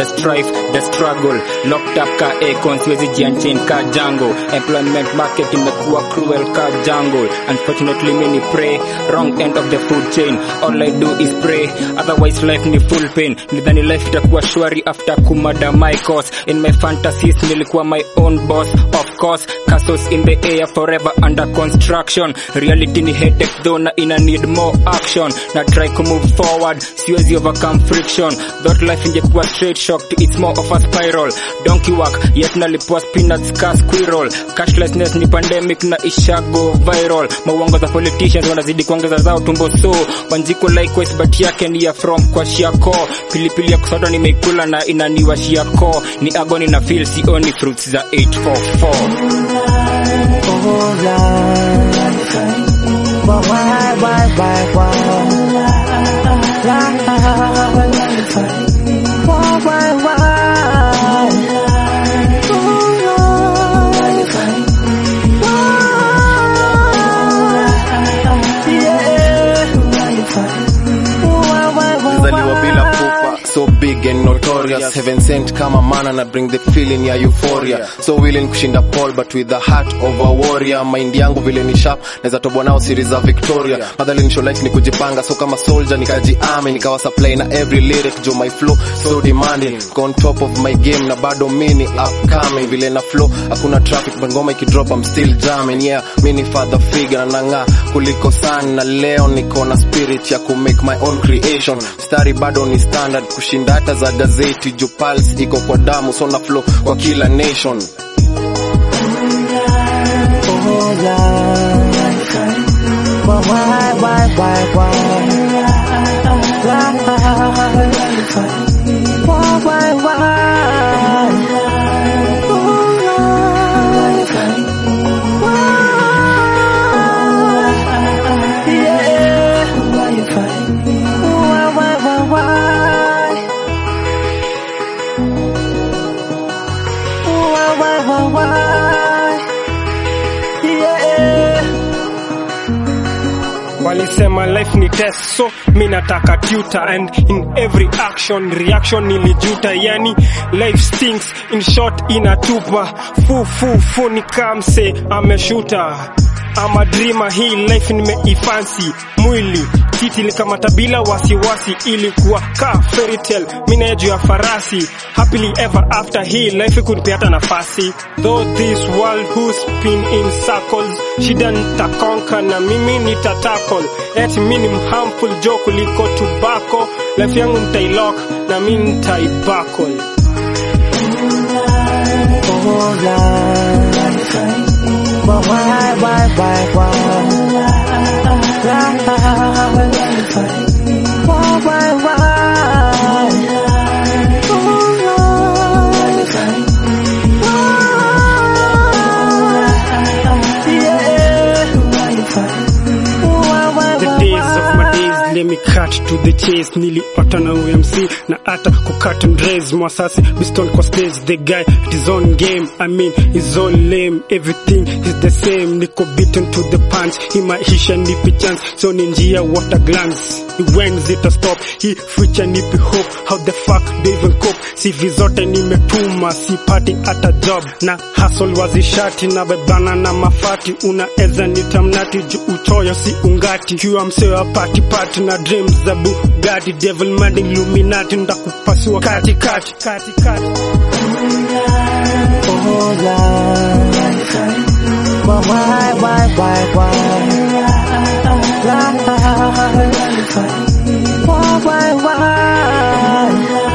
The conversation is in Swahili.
the strife, the struggle. Locked up ka aircon, siwezi jianchain ka jungle. Employment market imekuwa cruel ka jungle. Unfortunately many pray, wrong end of the food chain. All I do is pray, otherwise life ni full pain. Nidhani life itakuwa shwari after kumada my cause. In my fantasies nilikuwa my own boss, of course. Castles in the air forever under construction. Reality ni headache though na ina need more action. Na try to move forward, siwezi overcome friction. That life ingekuwa straight shocked, it's more of a spiral. Donkey work, yet nalipwa peanuts ka squirrel. Cashlessness ni pandemic na ishago viral. Mawanga za politicians wanazidi kuongeza zao tumbo so. Wanjiko likewise but yake ni ya from kwa shiako. Pilipili ya kusoda nimeikula na inaniwa shiako. Ni agony na feel sioni fruits za 844. So big and notorious, heaven sent kama mana na bring the feeling ya euphoria. So willing kushinda Paul but with the heart of a warrior. Mind yangu vile ni sharp, neza tobwa nao series za Victoria. Madhali nisho life ni kujipanga, so kama soldier nikajiame. Nikawa supply na every lyric, jo my flow so demanding. Go on top of my game na bado mini upcoming. Vile na flow, hakuna traffic, but ngoma ikidrop I'm still jamming. Yeah, mini father figure na nanga kuliko sana. Leo niko na spirit ya ku make my own creation. Stari bado ni standard, kushinda hata za gazeti. Jo pulse iko kwa damu, so na flow kwa kila nation. Walisema life ni test, so mi nataka tutor. And in every action, reaction nilijuta. Yani life stinks, in short inatupa. Fu ni kamse ameshuta. I'm a dreamer, hii life nimeifancy. Mwili titi kama tabila wasiwasi. Ilikuwa ka fairy tale, mina juu ya farasi. Happily ever after, hii life kunipea hata nafasi. Though this world who spin in circles, shida nitakonka na mimi nitatackle. Eti mimi ni harmful joke kuliko tobacco. Life yangu nitailock na mimi nitaibuckle. Let me cut to the chase. Niliota na UMC na ata kucut and raise. Mwasasi Biston kwa stage. The guy at his own game, I mean his own lame. Everything is the same. Niko beaten to the punch. Imaisha nipi chance, so ninjia water glance. When zita stop, he future nipi hope. How the fuck they even cope? CV zote nimetuma, si party at a job. Na hustle wazishati na bebana na mafati. Unaeza nitamnati juu uchoyo si ungati. Kiwa msewa party na dreams za Bugatti. Devil mind Illuminati, ndakupasua kati. Why